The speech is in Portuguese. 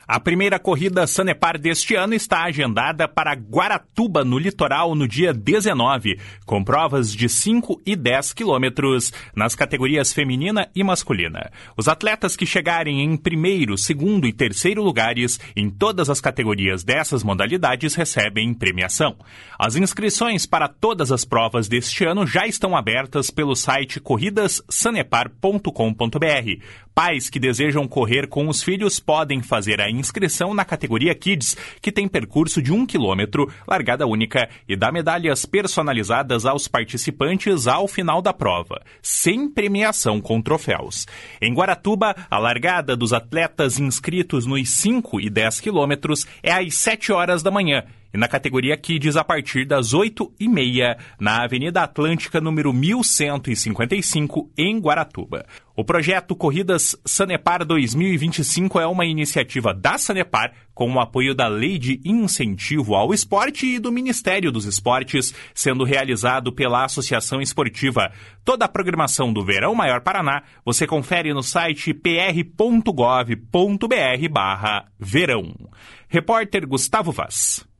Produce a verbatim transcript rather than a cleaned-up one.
A primeira corrida Sanepar deste ano está agendada para Guaratuba, no litoral, no dia dezenove, com provas de cinco e dez quilômetros nas categorias feminina e masculina. Os atletas que chegarem em primeiro, segundo e terceiro lugares em todas as categorias dessas modalidades recebem premiação. As inscrições para todas as provas deste ano já estão abertas pelo site corridas sanepar ponto com ponto b r. Pais que desejam correr com os filhos podem fazer a inscrição na categoria Kids, que tem percurso de um quilômetro, largada única e dá medalhas personalizadas aos participantes ao final da prova, sem premiação com troféus. Em Guaratuba, a largada dos atletas inscritos nos cinco e dez quilômetros é às sete horas da manhã, e na categoria Kids a partir das oito e meia, na Avenida Atlântica, número mil cento e cinquenta e cinco, em Guaratuba. O projeto Corridas Sanepar dois mil e vinte e cinco é uma iniciativa da Sanepar com o apoio da Lei de Incentivo ao Esporte e do Ministério dos Esportes, sendo realizado pela Associação Esportiva. Toda a programação do Verão Maior Paraná você confere no site p r ponto gov ponto b r barra verão. Repórter Gustavo Vaz.